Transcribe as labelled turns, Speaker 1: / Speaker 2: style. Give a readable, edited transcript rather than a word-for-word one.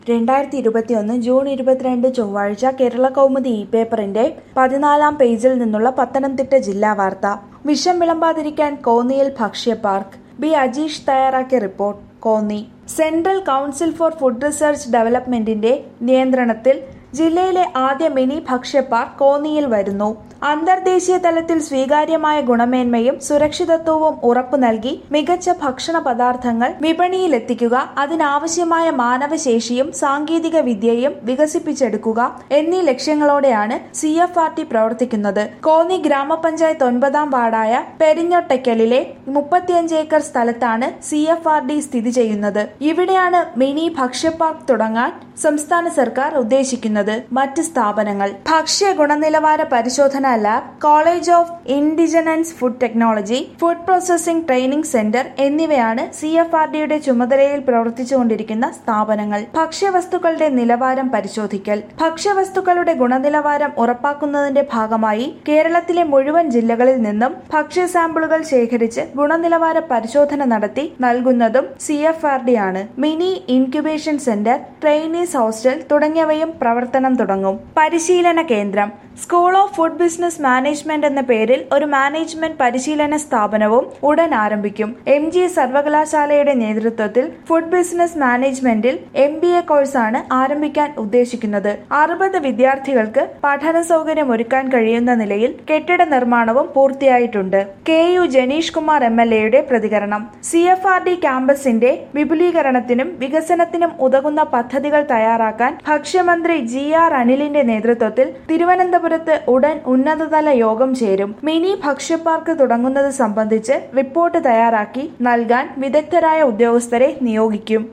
Speaker 1: 2021 June 22 ചൊവ്വാഴ്ച കേരള കൗമുദി പേപ്പറിന്റെ 14-ാം പേജിൽ നിന്നുള്ള പത്തനംതിട്ട ജില്ലാ വാർത്ത. വിഷം വിളമ്പാതിരിക്കാൻ കോന്നിയിൽ ഭക്ഷ്യ പാർക്ക്. ബി അജീഷ് തയ്യാറാക്കിയ report. Konni. Central council for food research ഡെവലപ്മെന്റിന്റെ നിയന്ത്രണത്തിൽ ജില്ലയിലെ ആദ്യ മിനി ഭക്ഷ്യ പാർക്ക് കോന്നിയിൽ വരുന്നു. അന്തർദേശീയ തലത്തിൽ സ്വീകാര്യമായ ഗുണമേന്മയും സുരക്ഷിതത്വവും ഉറപ്പു നൽകി മികച്ച ഭക്ഷണ പദാർത്ഥങ്ങൾ വിപണിയിലെത്തിക്കുക, അതിനാവശ്യമായ മാനവശേഷിയും സാങ്കേതിക വിദ്യയും വികസിപ്പിച്ചെടുക്കുക എന്നീ ലക്ഷ്യങ്ങളോടെയാണ് CFRD പ്രവർത്തിക്കുന്നത്. കോന്നി ഗ്രാമപഞ്ചായത്ത് 9-ാം വാർഡായ പെരിഞ്ഞൊട്ടയ്ക്കലിലെ 35 ഏക്കർ സ്ഥലത്താണ് CFRD സ്ഥിതി ചെയ്യുന്നത്. ഇവിടെയാണ് മിനി ഭക്ഷ്യ പാർക്ക് തുടങ്ങാൻ സംസ്ഥാന സർക്കാർ ഉദ്ദേശിക്കുന്നത്. മറ്റ് സ്ഥാപനങ്ങൾ: ഭക്ഷ്യ ഗുണനിലവാര പരിശോധന lab, college of indigenous food technology, food processing training centre എന്നിവയാണ് CFRDയുടെ ചുമതലയിൽ പ്രവർത്തിച്ചുകൊണ്ടിരിക്കുന്ന സ്ഥാപനങ്ങൾ. ഭക്ഷ്യവസ്തുക്കളുടെ നിലവാരം പരിശോധിക്കൽ. ഭക്ഷ്യവസ്തുക്കളുടെ ഗുണനിലവാരം ഉറപ്പാക്കുന്നതിന്റെ ഭാഗമായി കേരളത്തിലെ മുഴുവൻ ജില്ലകളിൽ നിന്നും ഭക്ഷ്യ സാമ്പിളുകൾ ശേഖരിച്ച് ഗുണനിലവാര പരിശോധന നടത്തി നൽകുന്നതും CFRD ആണ്. Mini incubation centre, trainees hostel തുടങ്ങിയവയും പ്രവർത്തനം തുടങ്ങും. പരിശീലന കേന്ദ്രം. School of food business management എന്ന പേരിൽ ഒരു മാനേജ്മെന്റ് പരിശീലന സ്ഥാപനവും ഉടൻ ആരംഭിക്കും. MG സർവകലാശാലയുടെ നേതൃത്വത്തിൽ ഫുഡ് ബിസിനസ് മാനേജ്മെന്റിൽ MBA കോഴ്സാണ് ആരംഭിക്കാൻ ഉദ്ദേശിക്കുന്നത്. 60 വിദ്യാർത്ഥികൾക്ക് പഠന സൗകര്യം ഒരുക്കാൻ കഴിയുന്ന നിലയിൽ കെട്ടിട നിർമ്മാണവും പൂർത്തിയായിട്ടുണ്ട്. KU ജനീഷ് കുമാർ MLA പ്രതികരണം. CFRD ക്യാമ്പസിന്റെ വിപുലീകരണത്തിനും വികസനത്തിനും ഉതകുന്ന പദ്ധതികൾ തയ്യാറാക്കാൻ ഭക്ഷ്യമന്ത്രി GR അനിലിന്റെ നേതൃത്വത്തിൽ തിരുവനന്തപുരത്ത് ഉടൻ ഉന്നതതല യോഗം ചേരും. മിനി ഭക്ഷ്യ പാർക്ക് തുടങ്ങുന്നത് സംബന്ധിച്ച് റിപ്പോർട്ട് തയ്യാറാക്കി നൽകാൻ വിദഗ്ധരായ ഉദ്യോഗസ്ഥരെ നിയോഗിക്കും.